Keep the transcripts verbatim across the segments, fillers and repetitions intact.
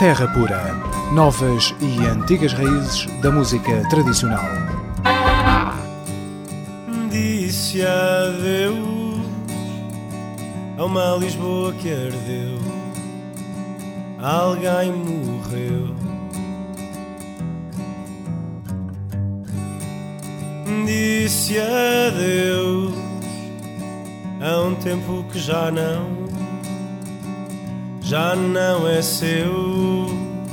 Terra Pura. Novas e antigas raízes da música tradicional. Disse adeus a uma Lisboa que ardeu, alguém morreu. Disse adeus a um tempo que já não, já não é seu.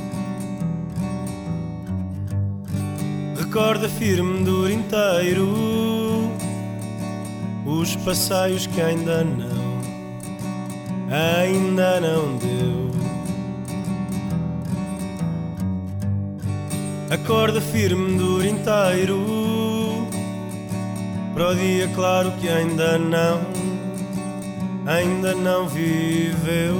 Recorda firme duro inteiro os passeios que ainda não, ainda não deu. Acorda firme duro inteiro para o dia claro que ainda não, ainda não viveu.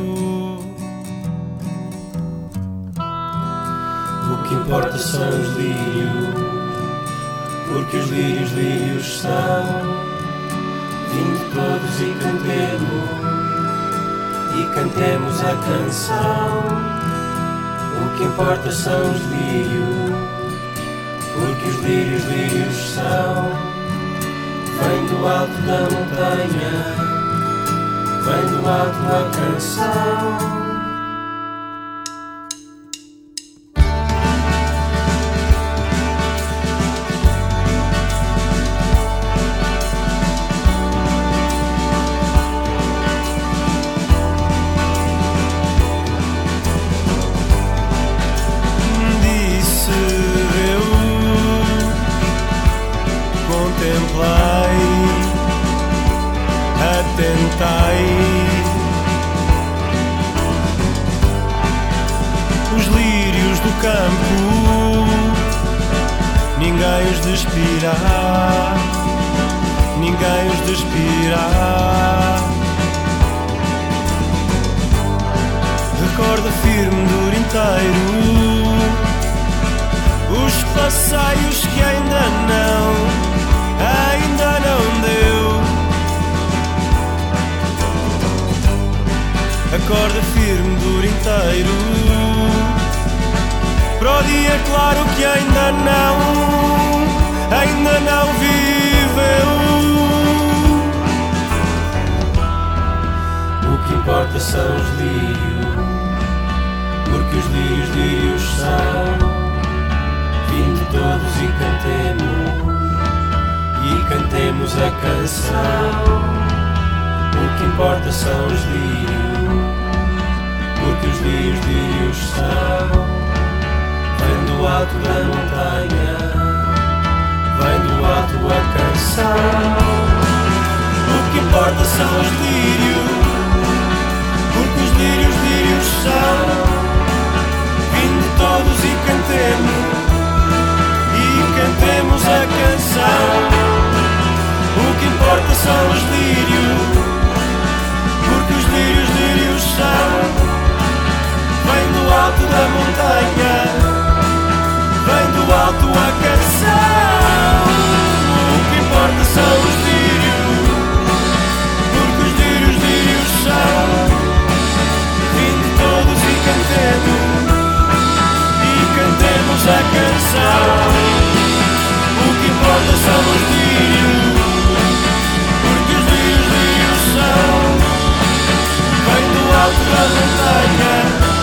O que importa são os lírios, porque os lírios, lírios são. Vinde todos e cantemos, e cantemos a canção. O que importa são os lírios, porque os lírios, lírios são. Vem do alto da montanha, vem do alto a canção. Os lírios do campo, ninguém os despirá, ninguém os despirá. Recorda firme duro inteiro os passeios que ainda não, ainda não deu. Acorda firme duro inteiro para o dia claro que ainda não, ainda não viveu. O que importa são os lírios, porque os lírios, lírios são. Vinde todos e cantemos, e cantemos a canção. O que importa são os lírios, porque os lírios, lírios são. Vem do alto da montanha, vem do alto a canção. O que importa são os lírios, porque os lírios, lírios são. Vinde todos e cantemos, e cantemos a canção. O que importa são os lírios, porque os lírios, lírios são. Vem do alto da montanha, vem do alto a canção. O que importa são os lírios, porque os lírios, lírios são. Vinde todos e cantemos, e cantemos a canção. O que importa são os lírios, porque os lírios, lírios são. Vem do alto da montanha,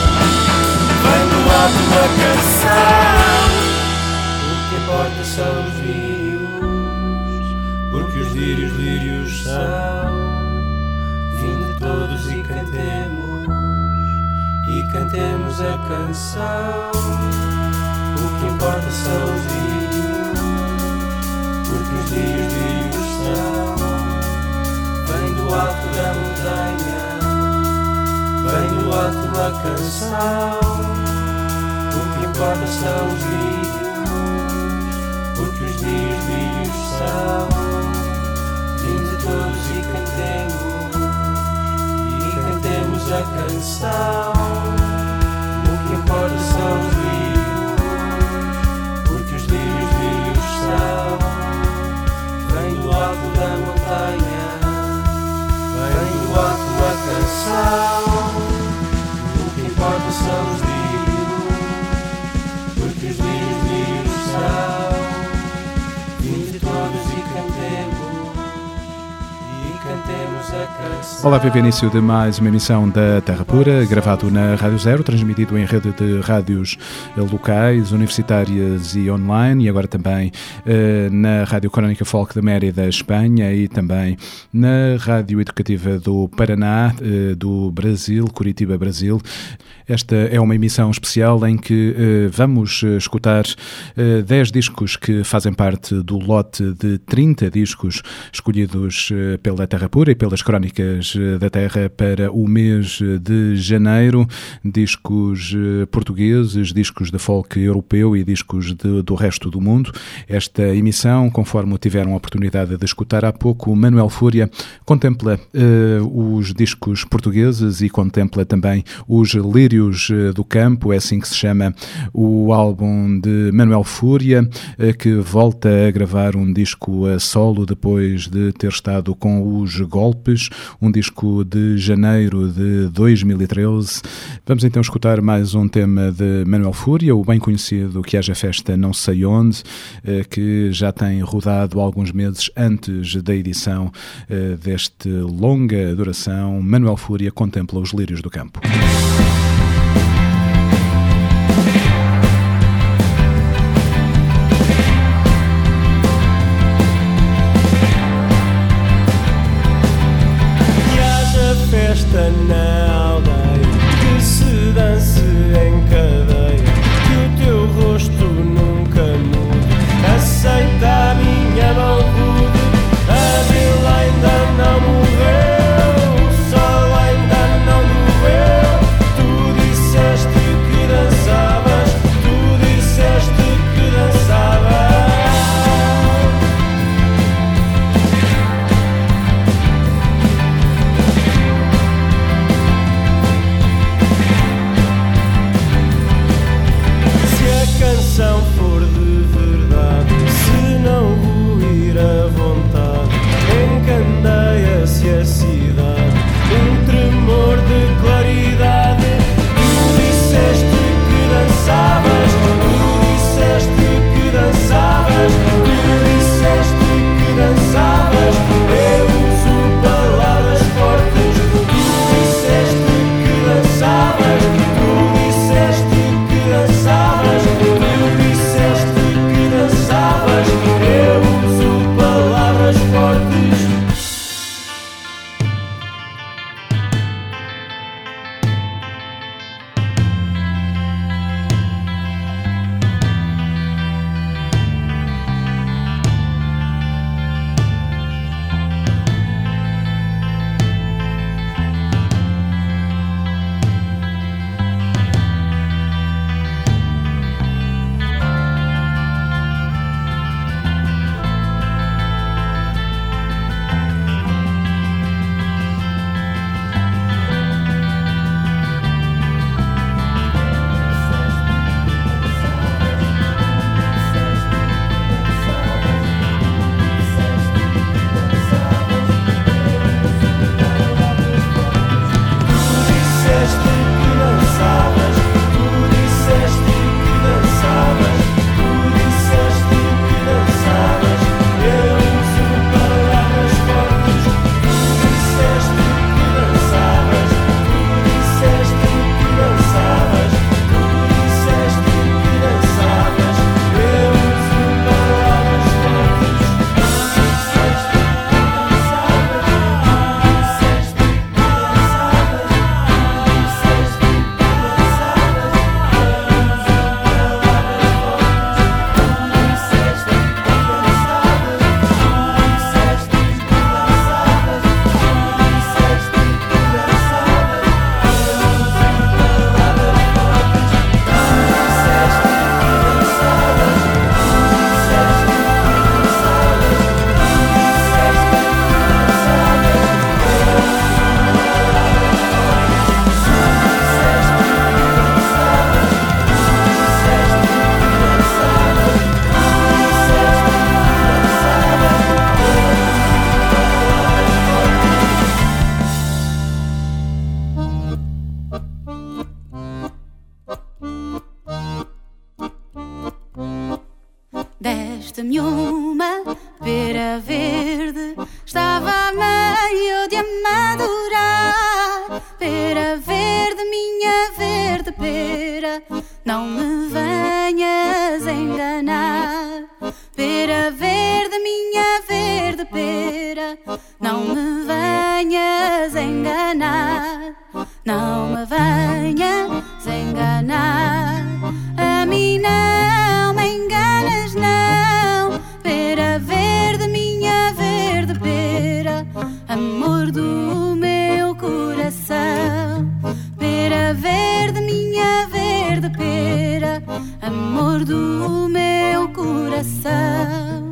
vem do alto a canção. O que importa são os lírios, porque os lírios, lírios são. Vinde todos e cantemos, e cantemos a canção. O que importa são os lírios, porque os lírios, lírios são. Vem do alto da montanha, vem do alto a canção. O que importa são os lírios, porque os lírios, lírios são. Vinde todos e cantemos, e cantemos a canção. O que importa são os lírios, porque os lírios, lírios são. Vem do alto da montanha, vem do alto a canção. O que importa são os lírios, Olá, viva início de mais uma emissão da Terra Pura, gravado na Rádio Zero, transmitido em rede de rádios locais, universitárias e online, e agora também eh, na Rádio Crónica Folk da Mérida, Espanha, e também na Rádio Educativa do Paraná, eh, do Brasil, Curitiba, Brasil. Esta é uma emissão especial em que eh, vamos escutar eh, dez discos que fazem parte do lote de trinta discos escolhidos eh, pela Terra Pura e pelas Crónicas da Terra para o mês de janeiro. Discos eh, portugueses, discos de folk europeu e discos de, do resto do mundo. Esta emissão, conforme tiveram a oportunidade de escutar há pouco, Manuel Fúria contempla eh, os discos portugueses e contempla também os lírios do campo, é assim que se chama o álbum de Manuel Fúria, que volta a gravar um disco a solo depois de ter estado com os Golpes, um disco de janeiro de dois mil e treze. Vamos então escutar mais um tema de Manuel Fúria, o bem conhecido Que Haja Festa Não Sei Onde, que já tem rodado alguns meses antes da edição deste longa duração. Manuel Fúria contempla os lírios do campo. Festa na aldeia, que se dance em cadeia, que o teu rosto nunca mude. Aceita a minha mão rude, a vila ainda não morreu, o sol ainda não doeu. Tu disseste que dançavas, tu disseste que dançavas. pera verde estava a meio de amadurar. Pera verde, minha verde pera, não me venhas enganar. Pera verde, minha verde pera, não me venhas enganar. Não me venhas enganar. A mim não me enganas, não. Pera verde, minha verde pera, amor do meu coração. Pera verde, minha verde pera, amor do meu coração.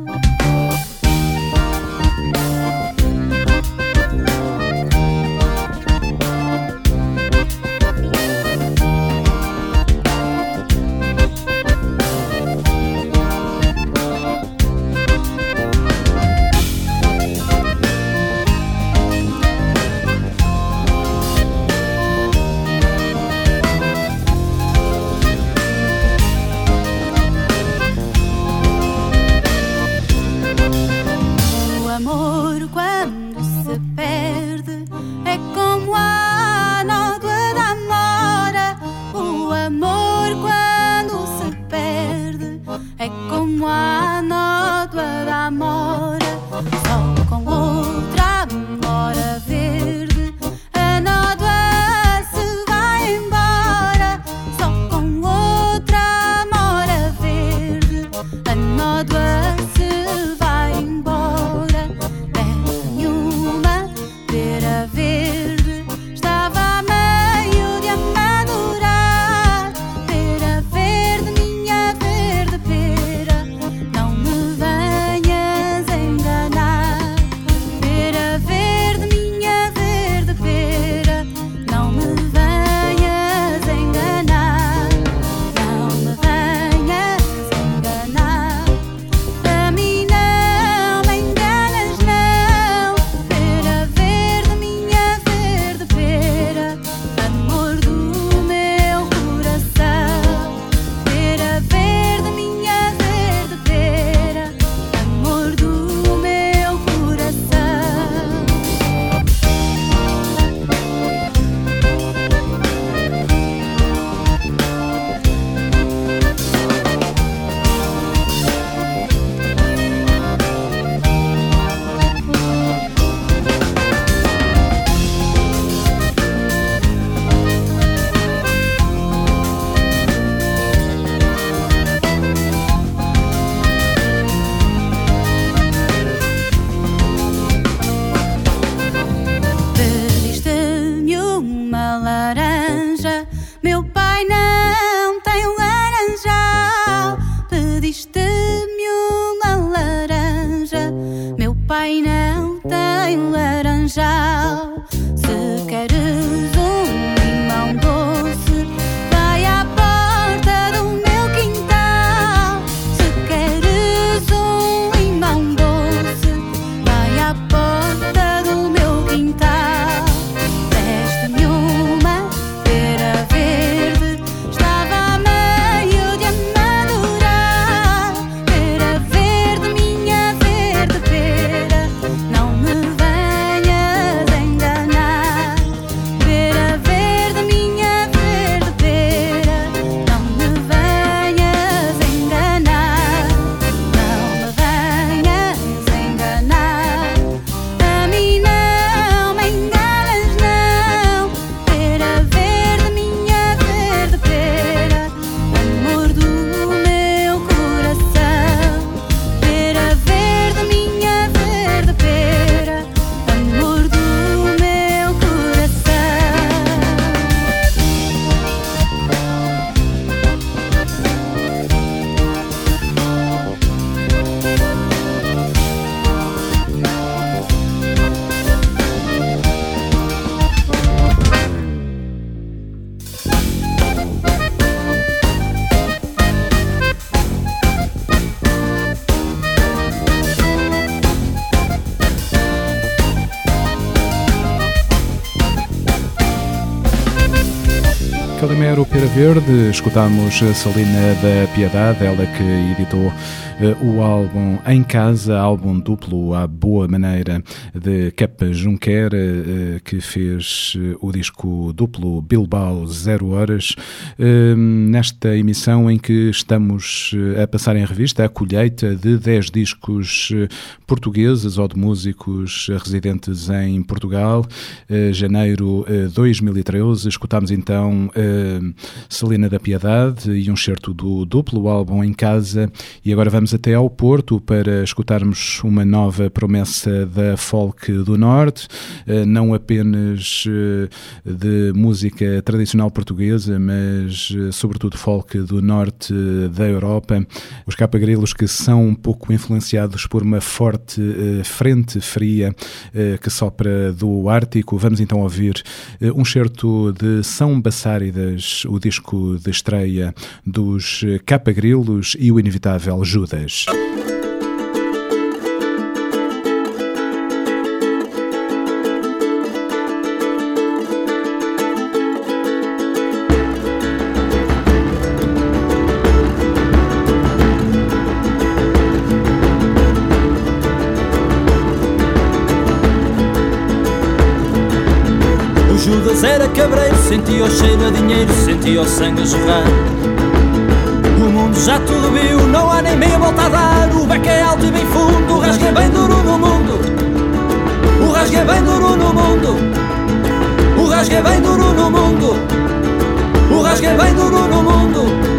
Não me venhas Calimero, Pera Verde, escutámos Celina da Piedade, ela que editou uh, o álbum Em Casa, álbum duplo à boa maneira de Kepa Junquer, uh, que fez uh, o disco duplo Bilbao Zero Horas, uh, nesta emissão em que estamos uh, a passar em revista a colheita de dez discos uh, portugueses ou de músicos uh, residentes em Portugal, uh, janeiro de uh, dois mil e treze, escutámos então uh, Celina da Piedade e um certo do duplo álbum Em Casa, e agora vamos até ao Porto para escutarmos uma nova promessa da folk do Norte, uh, não apenas uh, de música tradicional portuguesa, mas uh, sobretudo folk do Norte uh, da Europa. Os Capa-Grilos, que são um pouco influenciados por uma forte uh, frente fria uh, que sopra do Ártico. Vamos então ouvir uh, um certo de São Bassáridas, o disco de estreia dos Capa-Grilos e o inevitável Judas. Judas era cabreiro, sentia o cheiro a dinheiro, sentia o sangue a jorrar. O mundo já tudo viu, não há nem meia volta a dar. O beco é alto e bem fundo, o rasgo é bem duro no mundo. O rasgo é bem duro no mundo. O rasgo é bem duro no mundo. O rasgo é bem duro no mundo.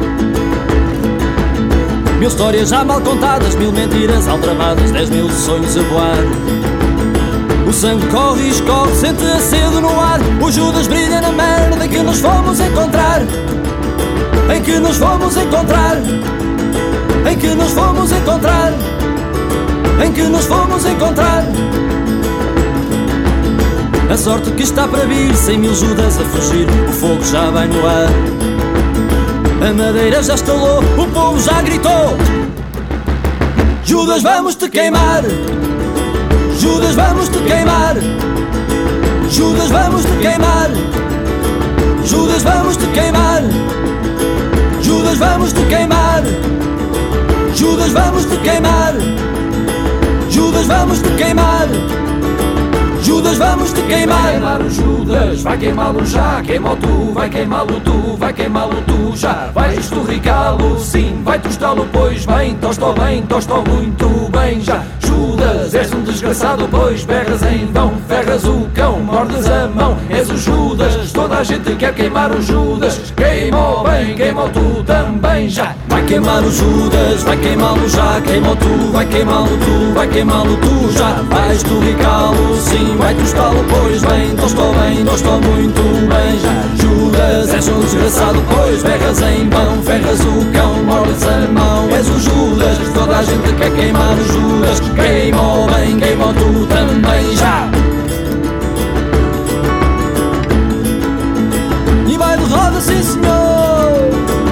Mil histórias já mal contadas, mil mentiras aldrabadas, dez mil sonhos a voar. O sangue corre e escorre, sente a sede no ar. O Judas brilha na merda em que nos fomos encontrar. Em que nos fomos encontrar. Em que nos fomos encontrar. Em que nos fomos encontrar. A sorte que está para vir, cem mil Judas a fugir. O fogo já vai no ar. A madeira já estalou, o povo já gritou. Judas, vamos te queimar. Judas, vamos te queimar. Judas, vamos te queimar. Judas, vamos te queimar. Judas, vamos te queimar. Judas, vamos te queimar. Judas, vamos te queimar. Judas, vamos te queimar. Vai queimar o Judas, vai queimá-lo já. Queima-o tu, vai queimá-lo tu, vai queimá-lo tu já. Vais esturricá-lo, sim, vai tostá-lo, pois bem. Tosta-o bem, tosta-o muito bem já. Judas, és um desgraçado, pois berras em vão. Ferras o cão, mordes a mão. És o Judas, toda a gente quer queimar o Judas. Queima-o bem, queima-o tu também já. Vai queimar o Judas, vai queimá-lo já. Queima-o tu, vai queimá-lo tu, vai queimá-lo tu já. Vais esturricá-lo, sim, vai tostá-lo, pois bem. Tosta-o bem, tosta-o muito bem já. Judas, és um desgraçado, pois berras em vão. Ferras o cão, mordes a mão. És o Judas, toda a gente quer queimar o Judas. Queima-o bem, queima-o tu também já. E vai de roda, sim senhor.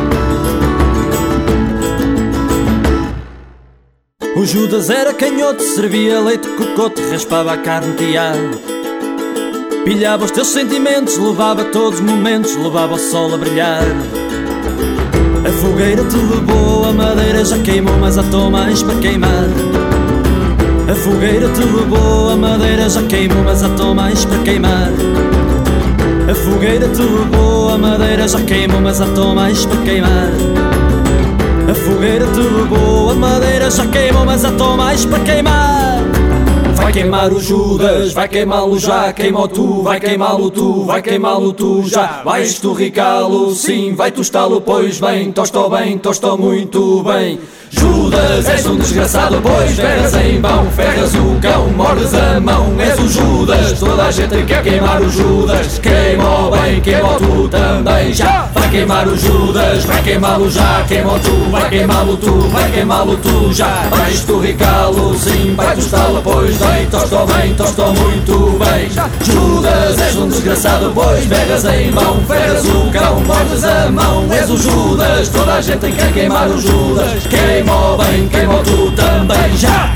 O Judas era canhoto, servia leite, cocote, raspava a carne tiada. Pilhava os teus sentimentos, levava todos os momentos, levava o sol a brilhar. A fogueira te levou, a madeira já queimou, mas há tão mais para queimar. A fogueira te levou, a madeira já queimou, mas há tão mais para queimar. A fogueira te levou, a madeira já queimou, mas há tão mais para queimar. A fogueira te levou, a madeira já queimou, mas há tão mais para queimar. Vai queimar o Judas, vai queimá-lo já. Queima-o tu, vai queimá-lo tu, vai queimá-lo tu já. Vais esturricá-lo, sim, vai tostá-lo, pois bem. Tosta-o bem, tosta-o muito bem. Judas, és um desgraçado, pois ferras em vão. Ferras o cão, mordes a mão. És o Judas, toda a gente quer queimar o Judas. Queima-o bem, queima-o tu também já. Vai queimar o Judas, vai queimá-lo já. Queima-o tu, vai queimá-lo tu, vai queimá-lo tu já. Vais esturricá-lo, sim, vai tostá-lo, pois bem. Tosta-o bem, tosta-o muito bem. Judas, és um desgraçado, pois ferras em vão. Ferras o cão, mordes a mão. És o Judas, toda a gente quer queimar o Judas. Queima-o bem, queima-o tu também já.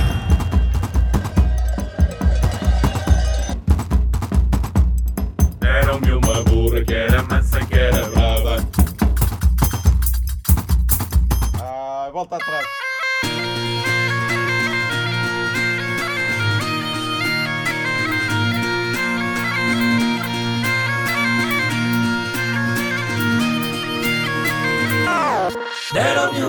Deram-me uma burra que era mansa, que era brava.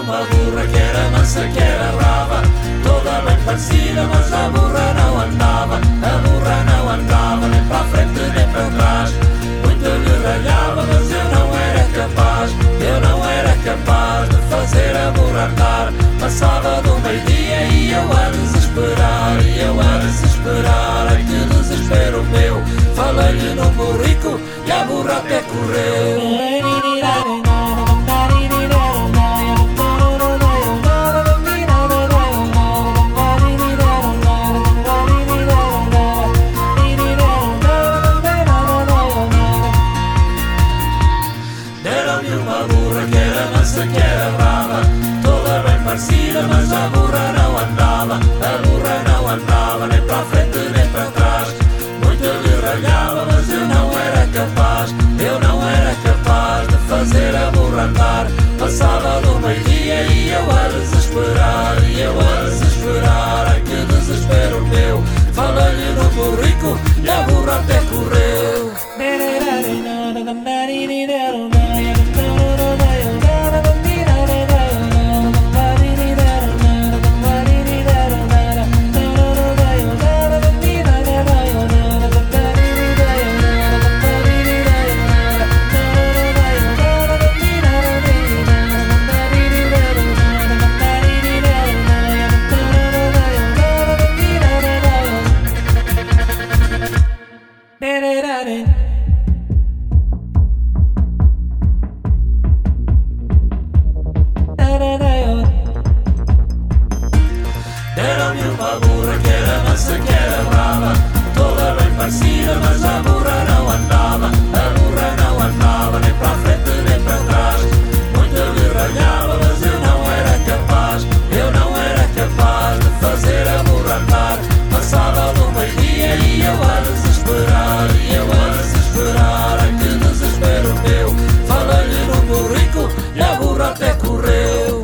uma burra que era mansa, que era brava, toda bem parecida, mas a burra não andava. A burra não andava nem para a frente nem para trás. Muito lhe ralhava, mas eu não era capaz. Eu não era capaz de fazer a burra andar. Passava do meio-dia e eu a desesperar, e eu a desesperar. Ai que desespero meu, falei-lhe num burrico e a burra até correu. Que era brava, toda bem parecida, mas a burra não andava. A burra não andava nem para a frente nem para trás. Muito lhe ralhava, mas eu não era capaz. Eu não era capaz de fazer a burra andar. Passava do meio-dia e eu a desesperar, e eu a desesperar. Ai que desespero meu, falei-lhe no burrico e a burra até correu. Deram-me uma burra que era mansa, que era brava, toda bem parecida, mas a burra não andava. A burra não andava nem para a frente nem para trás. Muito lhe ralhava, mas eu não era capaz. Eu não era capaz de fazer a burra andar. Passava do meio-dia e eu a desesperar, e eu a desesperar. Ai que desespero meu, falei-lhe no burrico e a burra até correu.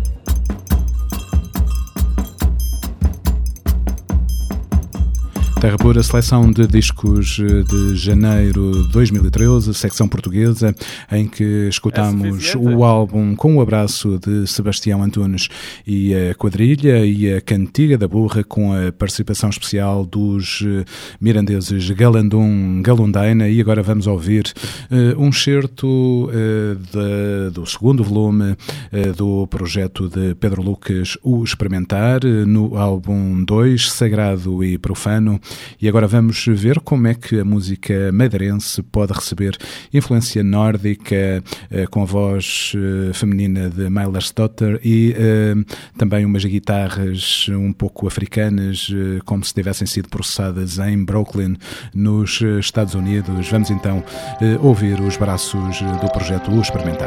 Terra Pura, seleção de discos de janeiro de dois mil e treze, secção portuguesa, em que escutamos é o álbum Com o Abraço de Sebastião Antunes e a Quadrilha, e a Cantiga da Burra, com a participação especial dos mirandeses Galandum Galundaina. E agora vamos ouvir uh, um excerto uh, de, do segundo volume uh, do projeto de Pedro Lucas, O Experimentar, uh, no álbum dois, Sagrado e Profano. E agora vamos ver como é que a música madeirense pode receber influência nórdica, eh, com a voz eh, feminina de Meilersdotter e eh, também umas guitarras um pouco africanas, eh, como se tivessem sido processadas em Brooklyn, nos Estados Unidos. Vamos então eh, ouvir os braços do projeto O Experimentar.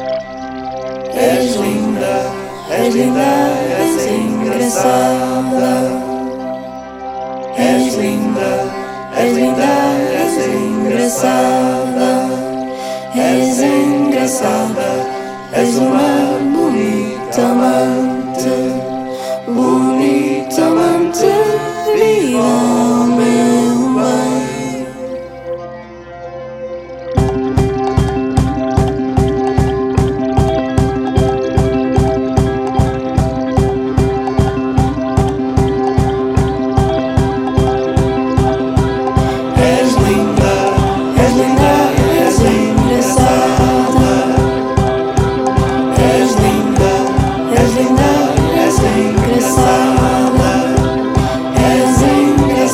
És linda, és linda, és engraçada. És linda, és linda, és engraçada. És engraçada, és uma bonita amante. Bonita amante, vida meu bem. És linda, és engraçada. És engraçada.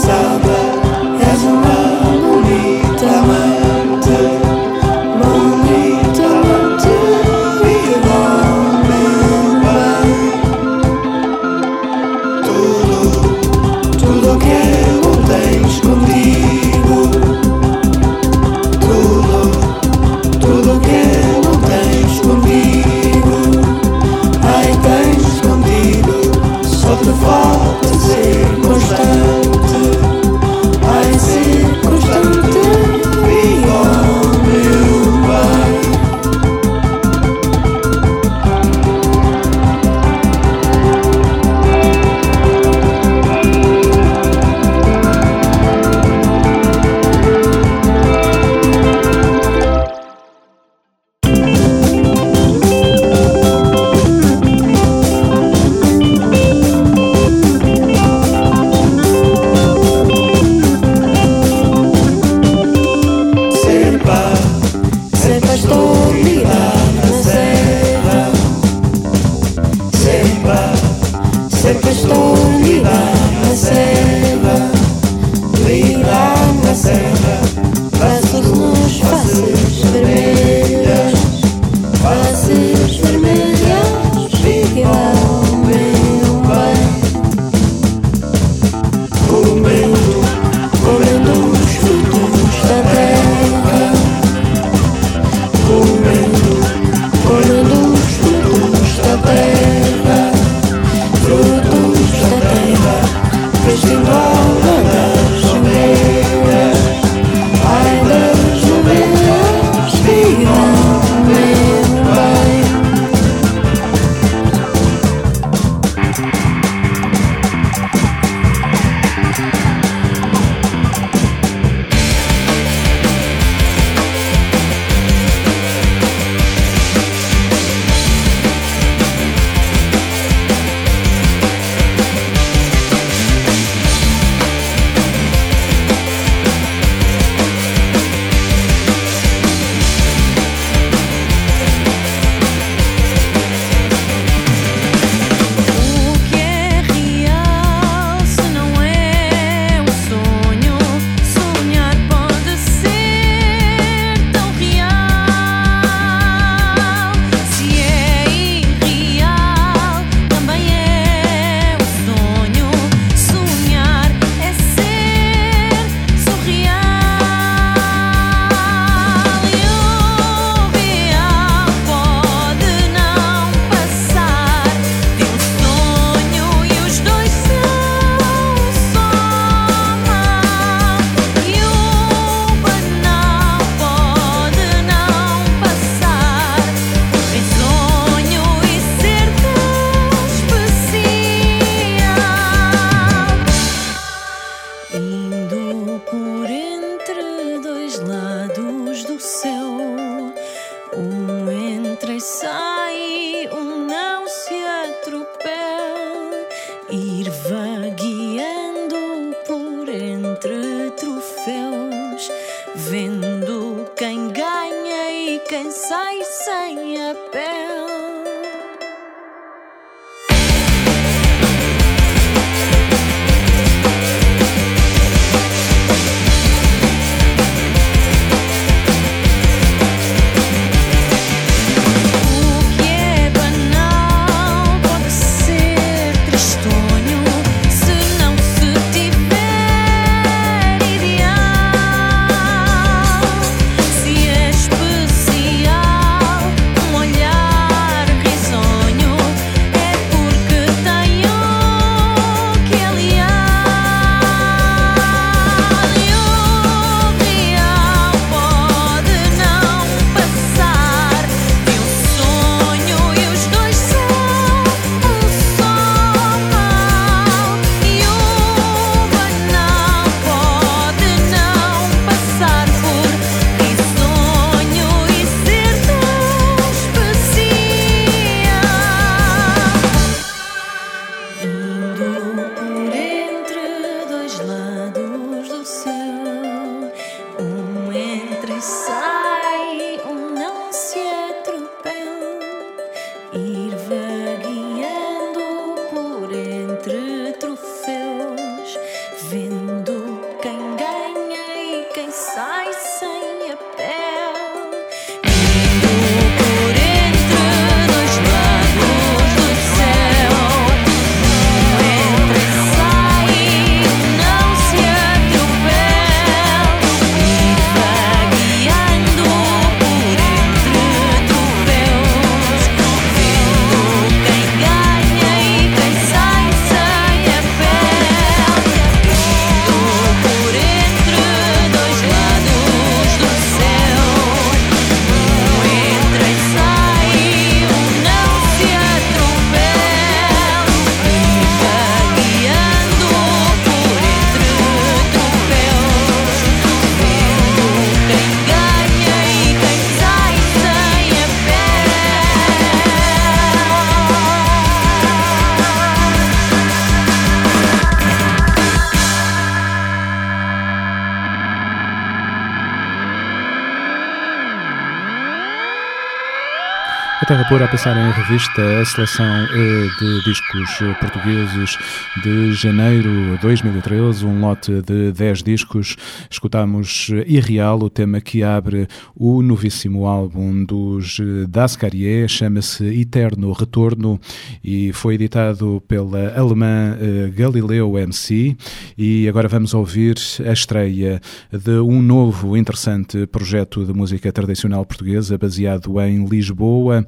A Terra Pura a passar em revista a seleção de discos portugueses de janeiro de dois mil e treze, um lote de dez discos. Escutamos Irreal, o tema que abre o novíssimo álbum dos Das Carrier, chama-se Eterno Retorno e foi editado pela alemã Galileu M C. E agora vamos ouvir a estreia de um novo interessante projeto de música tradicional portuguesa baseado em Lisboa.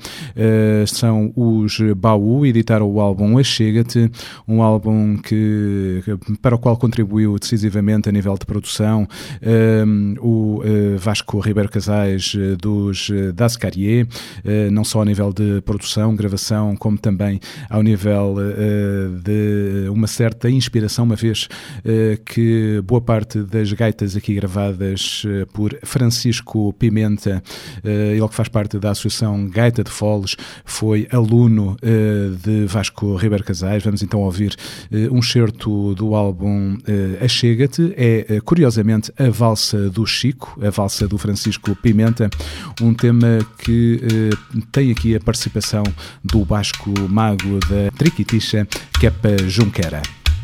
Uh, são os Baú, editaram o álbum Achega-te, um álbum que, para o qual contribuiu decisivamente a nível de produção um, o uh, Vasco Ribeiro Casais uh, dos uh, Das Carrier, uh, não só a nível de produção, gravação, como também ao nível uh, de uma certa inspiração, uma vez uh, que boa parte das gaitas aqui gravadas uh, por Francisco Pimenta, uh, ele que faz parte da Associação Gaita de Foles, foi aluno uh, de Vasco Ribeiro Casais. Vamos então ouvir uh, um excerto do álbum uh, Achega-te. É, uh, curiosamente, a valsa do Chico, a valsa do Francisco Pimenta, um tema que uh, tem aqui a participação do Basco Mago da Triquitixa, Kepa Junquera.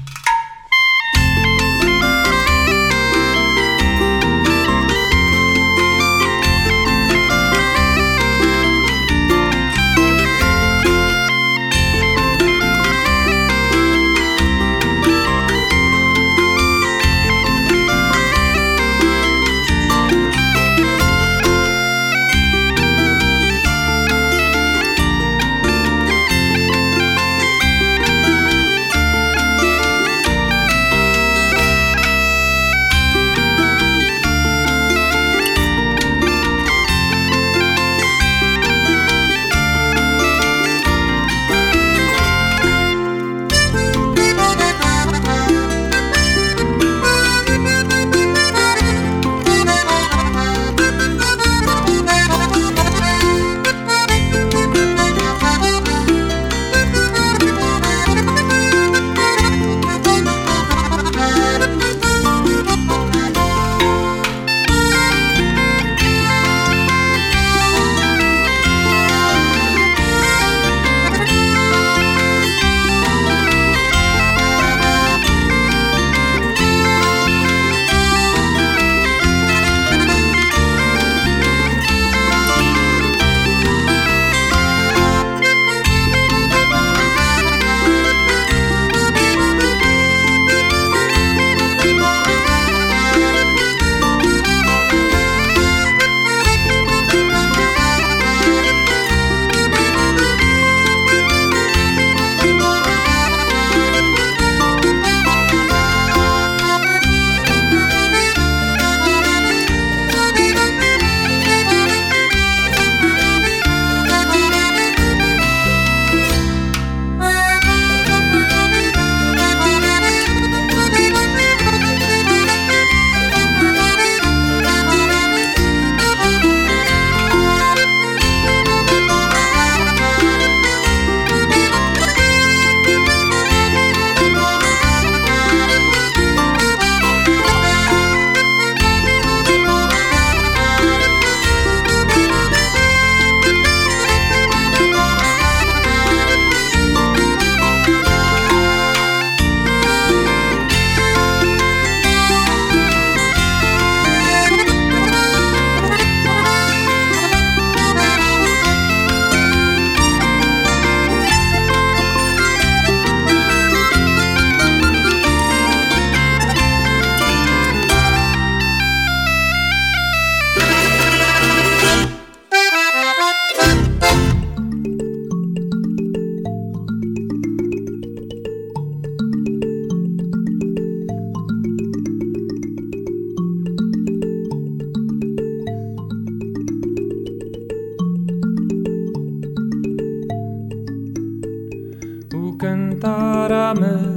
cantar à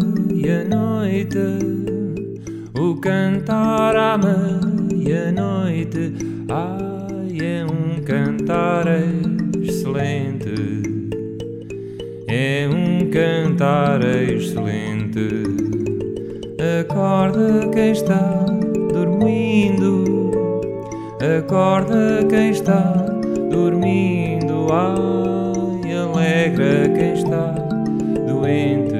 meia-noite, o cantar à meia-noite, ai, é um cantar excelente, é um cantar excelente. Acorda quem está dormindo, acorda quem está dormindo, ai, alegra quem está doente,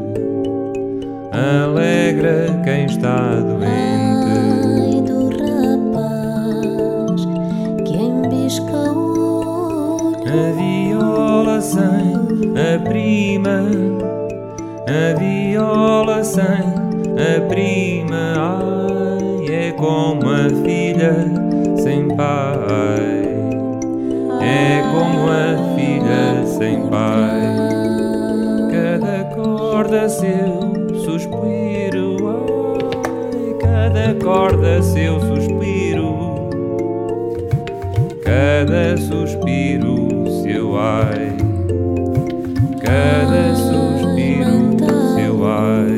alegra quem está doente. Ai do rapaz que embisca o olho, A viola sem a prima, a viola sem a prima, ai, é como a filha sem pai, é como a filha sem pai. Cada corda seu suspiro, ai, cada corda seu suspiro, cada suspiro seu ai, cada suspiro seu ai.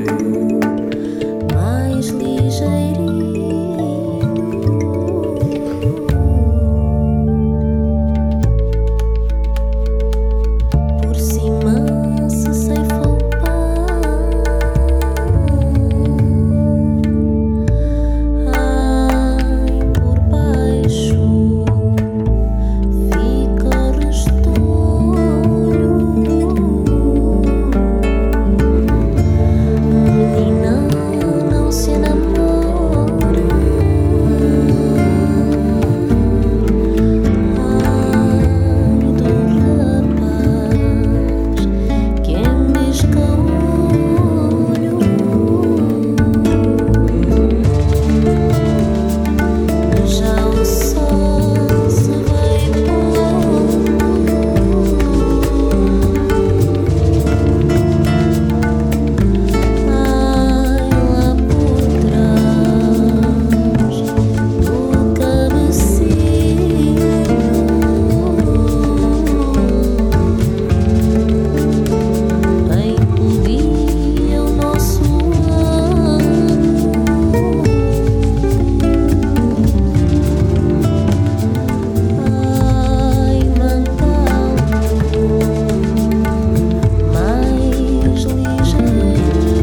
Mais ligeirinho, por cima se ceifa o pão, ai, por baixo fica o restolho. Menina, não se enamore, ai, do rapaz que embisca o olho. Já o sol se vai pondo, ai, lá por trás do cabeceiro, bem podia o nosso ano, ai, mantal mais ligeiro.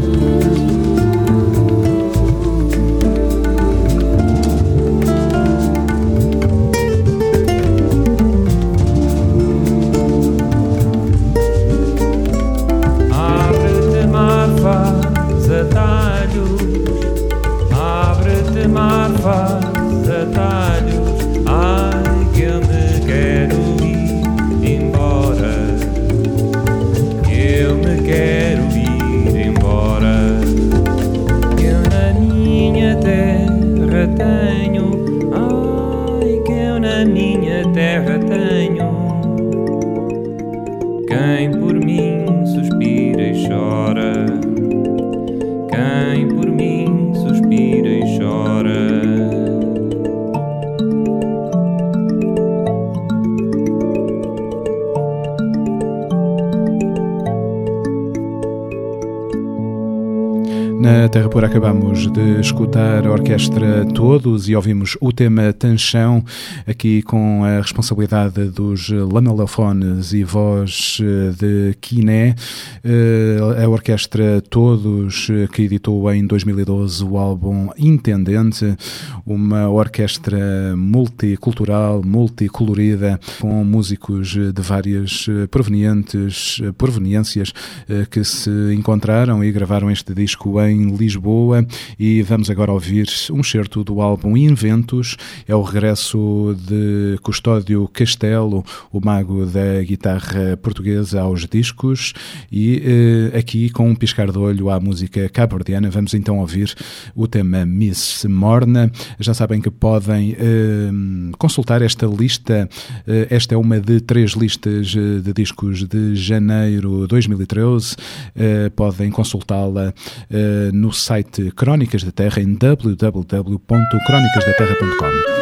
Abre-te mar, faz atalhos, abre-te mar, faz atalhos, ai que eu me quero ir embora, que eu me quero ir embora, que eu na minha terra tenho, ai que eu na minha terra tenho quem por mim suspira e chora, quem por mim suspira e chora. Na Terra Pura acabamos de escutar a orquestra Todos e ouvimos o tema Tanchão, aqui com a responsabilidade dos lamelafones e voz de Quiné. A orquestra Todos, que editou em dois mil e doze o álbum Intendente, uma orquestra multicultural, multicolorida, com músicos de várias provenientes, proveniências que se encontraram e gravaram este disco em Lisboa. E vamos agora ouvir um certo do álbum Inventos. É o regresso de Custódio Castelo, o mago da guitarra portuguesa, aos discos, e eh, aqui com um piscar de olho à música cabo-verdiana. Vamos então ouvir o tema Miss Morna. Já sabem que podem eh, consultar esta lista. Eh, esta é uma de três listas de discos de janeiro de dois mil e treze. Eh, podem consultá-la eh, no site Crónicas da Terra em w w w ponto crónicas da terra ponto com.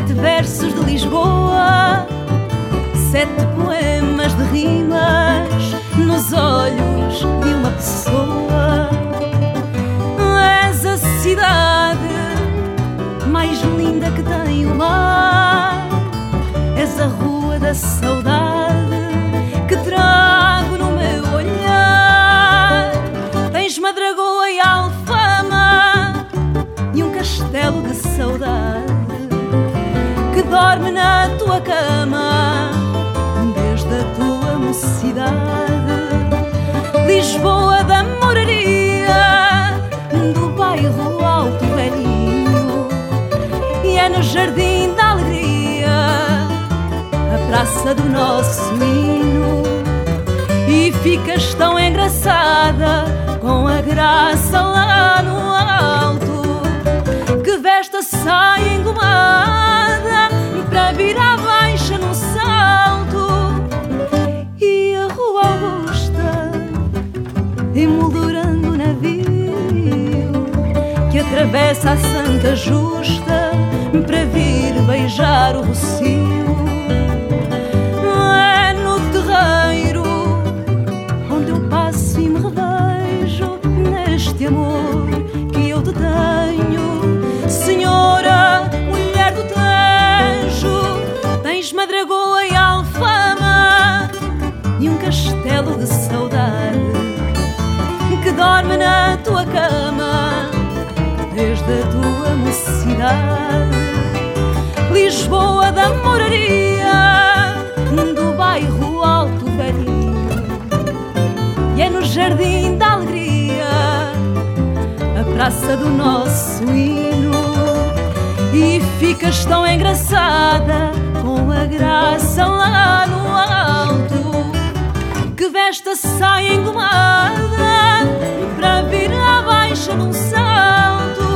Sete versos de Lisboa, sete poemas de rimas nos olhos de uma pessoa. És a cidade mais linda que tem o mar, és a rua da saudade que trago no meu olhar. Tens Madragoa e Alfama e um castelo de saudade que dorme na tua cama desde a tua mocidade. Lisboa da moraria do bairro Alto Velhinho, e é no Jardim da Alegria a praça do nosso hino. E ficas tão engraçada com a graça lá no alto, que veste a saia engomada para vir à baixa num salto. E a Rua Augusta emoldurando o navio que atravessa a Santa Justa para vir beijar o Rocio. É no terreiro onde eu passo e me revejo neste amor que eu te tenho, senhora, mulher do Tejo. Tens Madragoa e Alfama e um castelo de saudade que dorme na tua cama desde a tua mocidade. Lisboa da moraria do bairro Alto Velhinho, e é no Jardim da Alegria a praça do nosso hino. E ficas tão engraçada com a graça lá no alto, que veste a saia engomada para vir à baixa num salto.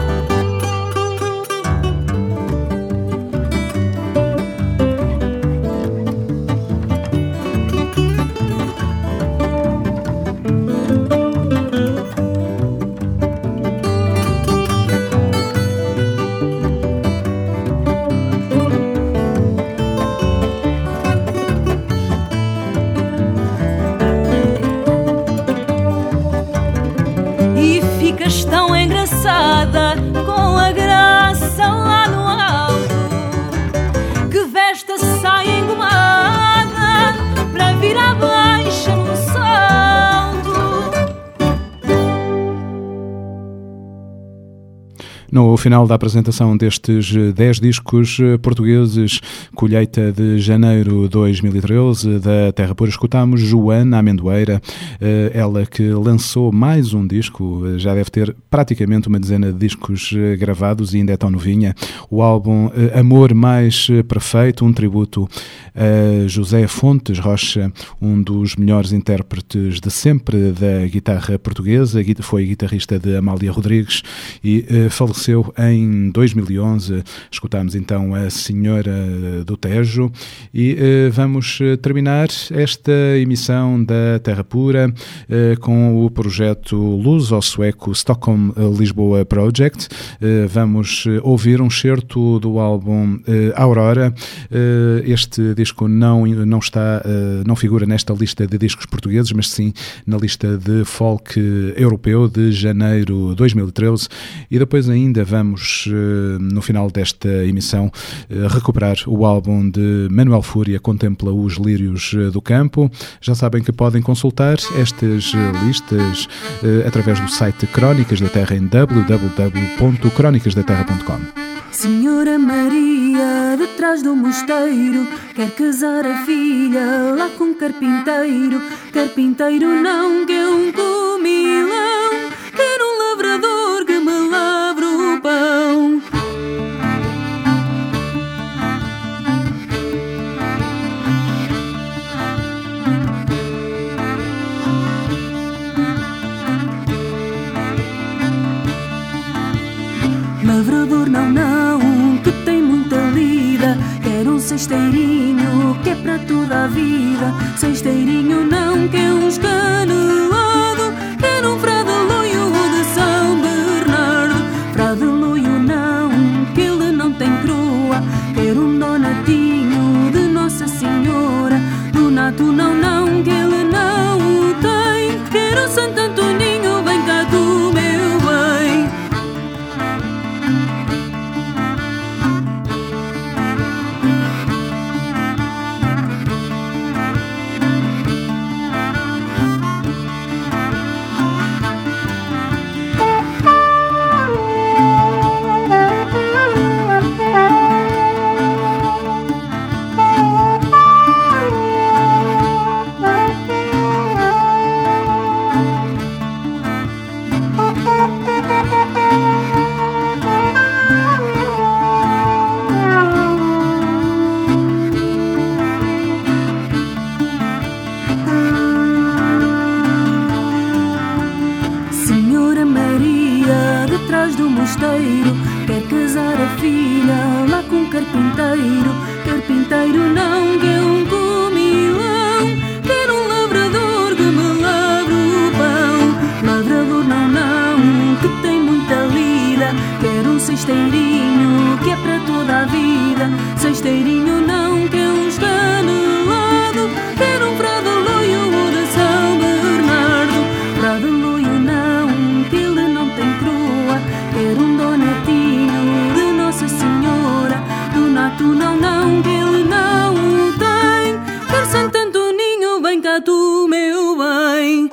Ficas tão engraçada com a graça lá no alto, que veste a saia engomada para vir à baixa num salto. No final da apresentação destes dez discos portugueses, colheita de janeiro de dois mil e treze, da Terra Pura, escutámos Joana Amendoeira, ela que lançou mais um disco, já deve ter praticamente uma dezena de discos gravados e ainda é tão novinha. O álbum Amor Mais Perfeito, um tributo a José Fontes Rocha, um dos melhores intérpretes de sempre da guitarra portuguesa, foi guitarrista de Amália Rodrigues e faleceu em dois mil e onze. Escutámos então a Senhora do Tejo e uh, vamos terminar esta emissão da Terra Pura uh, com o projeto luso-sueco Stockholm Lisboa Project. Uh, vamos ouvir um excerto do álbum uh, Aurora. Uh, este disco não, não está, uh, não figura nesta lista de discos portugueses, mas sim na lista de folk europeu de janeiro de dois mil e treze. E depois ainda vamos, no final desta emissão, recuperar o álbum de Manuel Fúria, Contempla os Lírios do Campo. Já sabem que podem consultar estas listas através do site Crónicas da Terra em w w w ponto crónicas da terra ponto com. Senhora Maria, detrás do mosteiro, quer casar a filha lá com carpinteiro. Carpinteiro não, que é um comilão, quer um lavrador que me lavre o pão. Lavrador não, não, que tem muita lida. Quer um cesteirinho, que é para toda a vida. Cesteirinho não, que é um escanelado. Quer um fradeloio de São Bernardo. Fradeloio não, que ele não tem coroa. gato, não, não, que ele não o tem. Quero sem tanto ninho, vem cá tu, meu bem.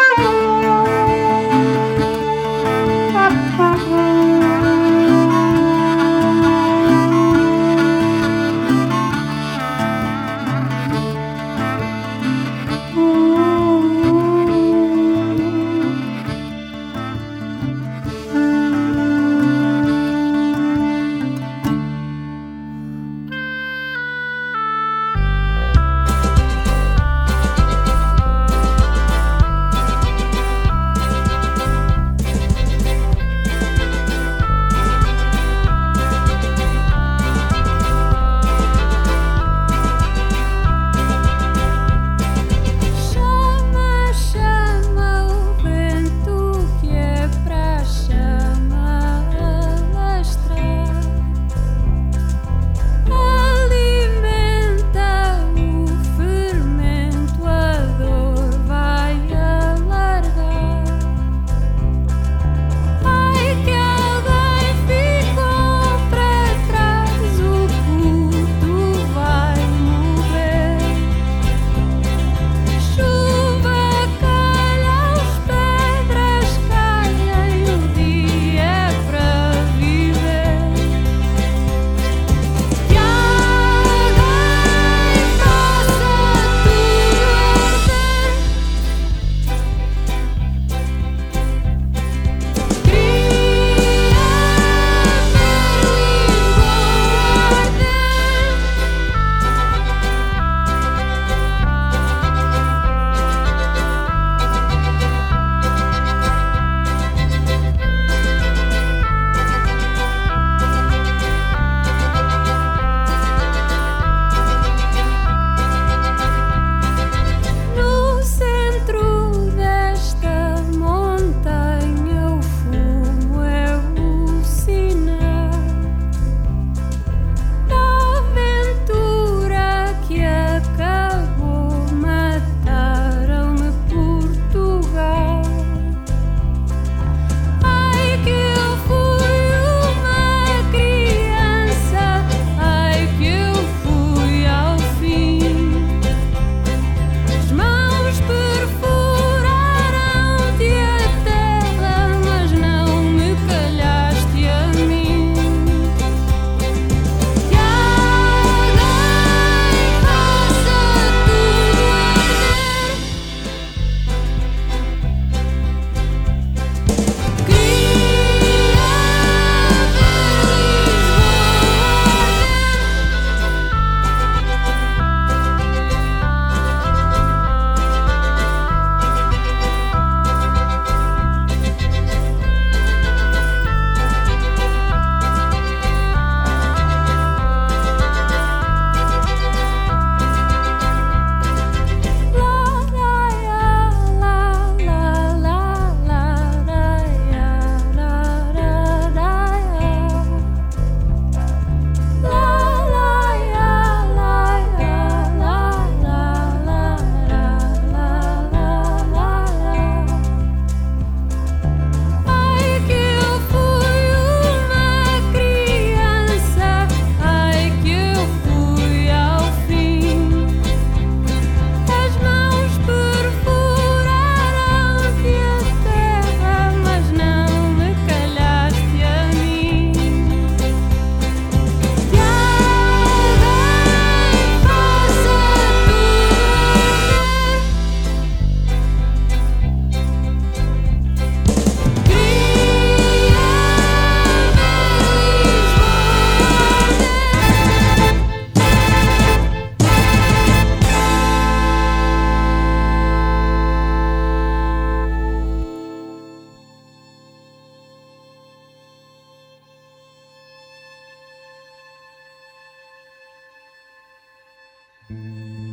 Música